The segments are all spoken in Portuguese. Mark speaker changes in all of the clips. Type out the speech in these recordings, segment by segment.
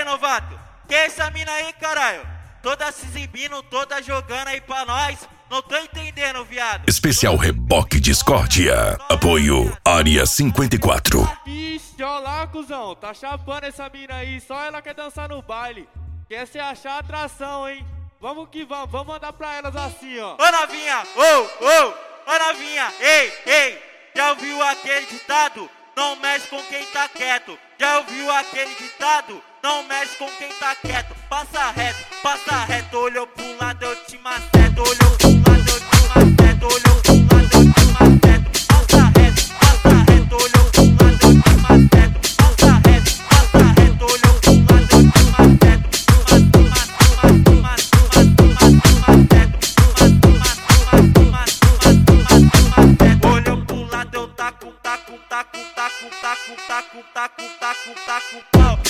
Speaker 1: novato? Que essa mina aí, caralho? Toda se exibindo, toda jogando aí pra nós. Não tô entendendo, viado.
Speaker 2: Especial Reboque Discórdia. Apoio Área 54.
Speaker 3: Ixi, ó lá, cuzão. Tá chapando essa mina aí. Só ela quer dançar no baile. Quer se achar atração, hein? Vamos que vamos. Vamos mandar pra elas assim, ó.
Speaker 1: Ô novinha, ô novinha, ei. Já ouviu aquele ditado? Não mexe com quem tá quieto. Já ouviu aquele ditado? Não mexe com quem tá quieto. Passa reto, olhou pro lado, eu te maceto. Olhou pro lado, eu te maceto. Olhou pro lado, eu te maceto. Passa reto, olhou pro lado, eu te maceto. Passa reto, olhou pro lado, eu te maceto. Olhou pro lado, eu taco pau.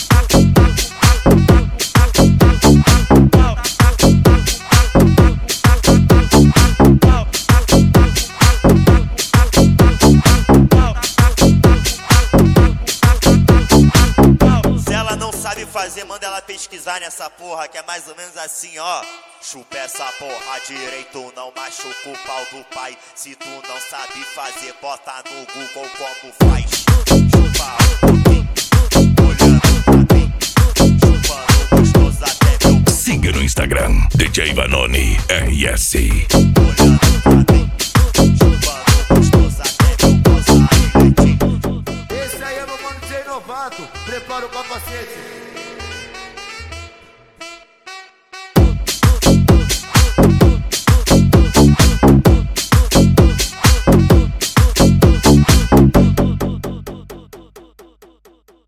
Speaker 4: Se ela não sabe fazer, manda ela pesquisar nessa porra, que é mais ou menos assim, ó. Chupa essa porra direito, não machuca o pau do pai. Se tu não sabe fazer, bota no Google como faz. Chupa um pouquinho, olhando pra mim. Chupando gostoso até meu.
Speaker 2: Siga no Instagram, DJ Vanoni RS.
Speaker 4: Olhando pra mim, chupando gostoso até meu pau sair leitinho.
Speaker 5: Esse aí é meu mano DJ Novato. Prepara o capacete.